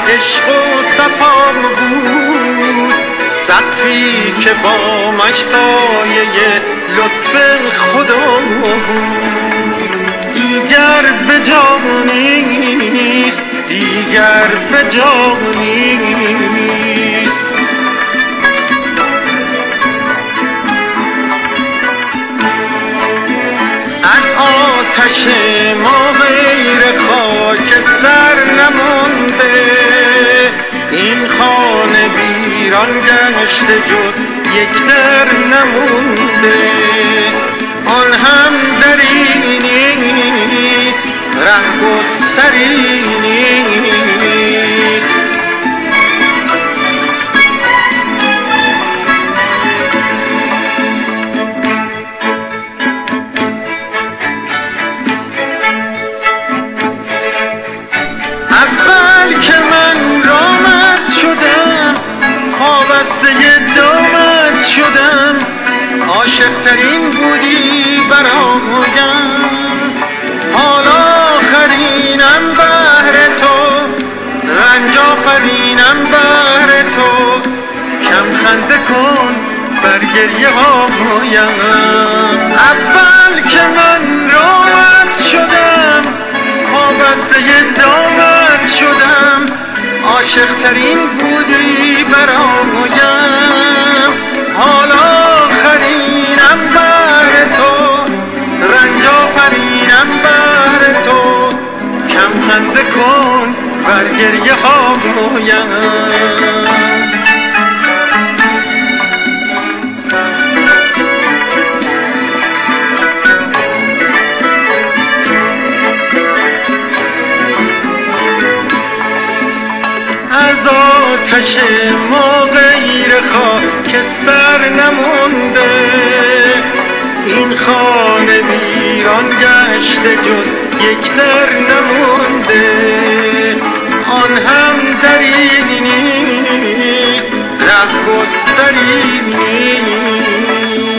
عشق و صفا بود، سقفی که با مش سایه لطف خدا بود. دیگر به جا نیست، دیگر به جا نیست. از آتش ما غیر خاکستر نمانده، این خانه ویران گشته جز یک در نمونده. آن هم دری نیست، ره گستری نیست. اول که من رامت شدم، پابسته دامت شدم، عاشق‌ترین بودی برایم. حالا آخرینم بهر تو، رنج آفرینم بهر تو. کم خنده کن بر گریه هایم. اول که من رامت شدم، پابسته دامت شدم، عاشق‌ترین بودی برایم. حالا آخرینم بهر تو، رنج آفرینم بهر تو. کم خنده کن بر گریه هایم. از آتش ما غیر خاکستر نمونده، این خانه ویران گشته جز یک در نمونده. آن هم دری نیست، ره گستری نیست.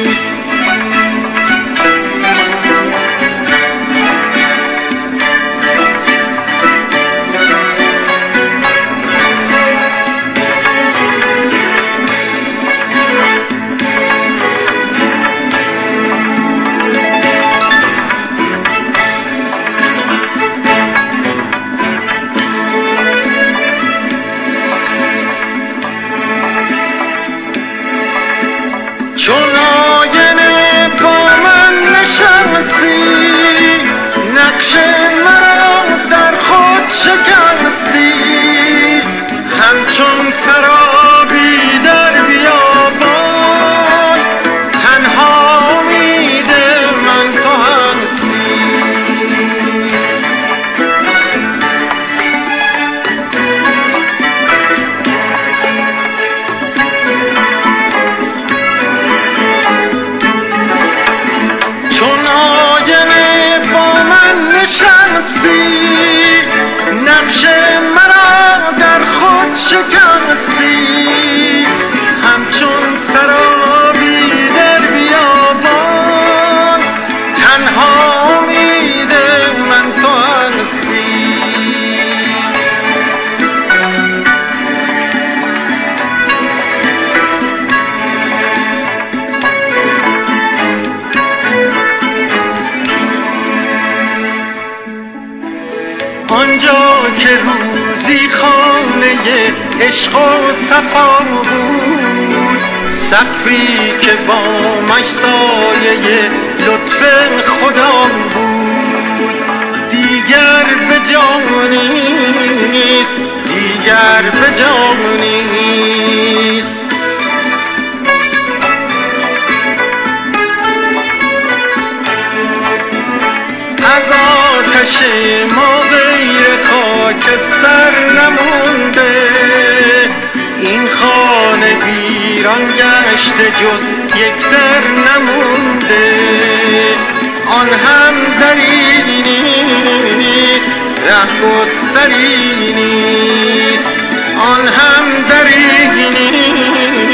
چون آینه با من نشستی، نقش مرا در خود شکستی. همچون سرابی در بیابان، تنها امید من تو هستی. نشستی، نقش مرا در خود شکستی. همچون سرابی در بیابان، تنها امید من تو هستی. آنجا که روزی خانه عشق و صفا بود، سقفی که با مش سایه لطف خدا بود. دیگر به جا نیست، دیگر به جا نیست. از آتش ما غیر خاکستر نمونده، این خانه ویران گشته جز یک در نمونده. آن هم دری نیست، ره گستری نیست. آن هم دری نیست.